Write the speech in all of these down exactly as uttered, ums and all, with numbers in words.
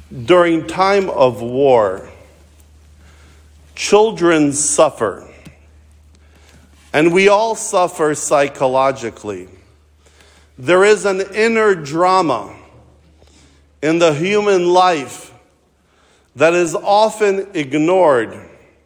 During time of war, children suffer, and we all suffer psychologically. There is an inner drama in the human life that is often ignored.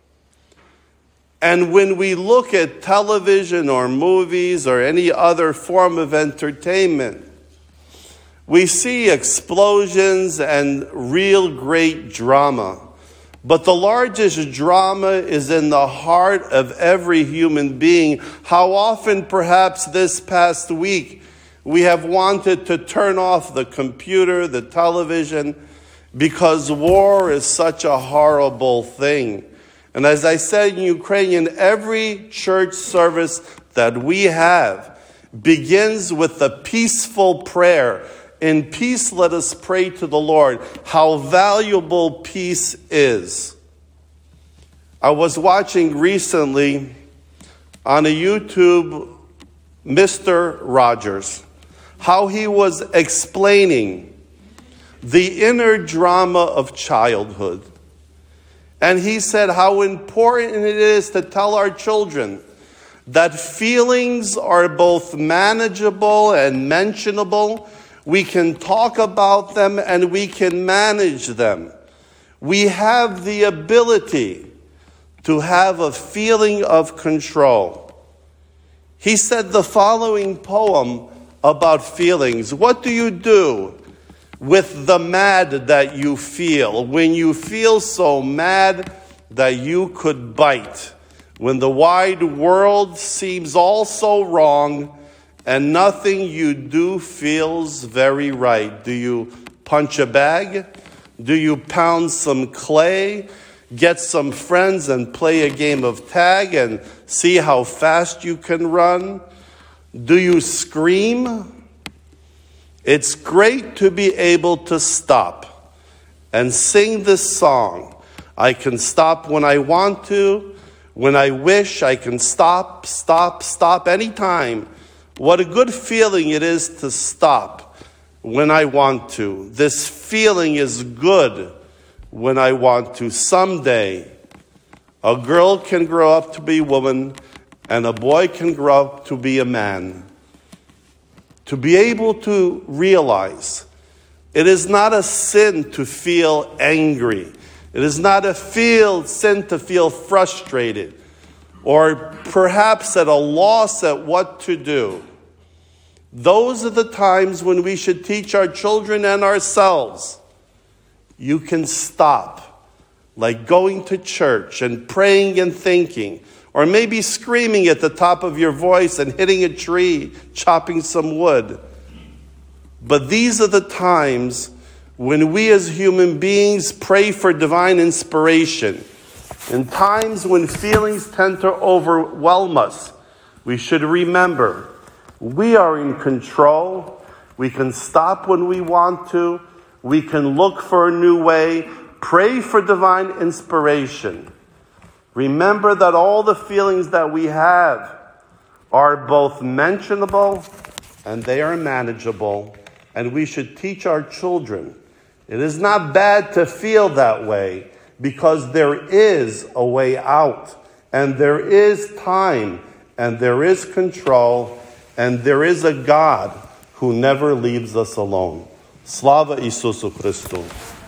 And when we look at television or movies or any other form of entertainment, we see explosions and real great drama. But the largest drama is in the heart of every human being. How often, perhaps this past week, we have wanted to turn off the computer, the television, because war is such a horrible thing. And as I said in Ukrainian, every church service that we have begins with a peaceful prayer. In peace, let us pray to the Lord. How valuable peace is. I was watching recently on a YouTube Mister Rogers, how he was explaining the inner drama of childhood. And he said how important it is to tell our children that feelings are both manageable and mentionable. We can talk about them and we can manage them. We have the ability to have a feeling of control. He said the following poem about feelings. What do you do with the mad that you feel? When you feel so mad that you could bite. When the wide world seems all so wrong and nothing you do feels very right. Do you punch a bag? Do you pound some clay? Get some friends and play a game of tag and see how fast you can run? Do you scream? It's great to be able to stop and sing this song. I can stop when I want to. When I wish, I can stop, stop, stop anytime. What a good feeling it is to stop when I want to. This feeling is good when I want to. Someday, a girl can grow up to be a woman, and a boy can grow up to be a man. To be able to realize it is not a sin to feel angry. It is not a feel, sin to feel frustrated or perhaps at a loss at what to do. Those are the times when we should teach our children and ourselves. You can stop, like going to church and praying and thinking, or maybe screaming at the top of your voice and hitting a tree, chopping some wood. But these are the times when we as human beings pray for divine inspiration. In times when feelings tend to overwhelm us, we should remember we are in control. We can stop when we want to. We can look for a new way. Pray for divine inspiration. Remember that all the feelings that we have are both mentionable and they are manageable. And we should teach our children. It is not bad to feel that way because there is a way out. And there is time. And there is control. And there is a God who never leaves us alone. Slava Isusu Christu.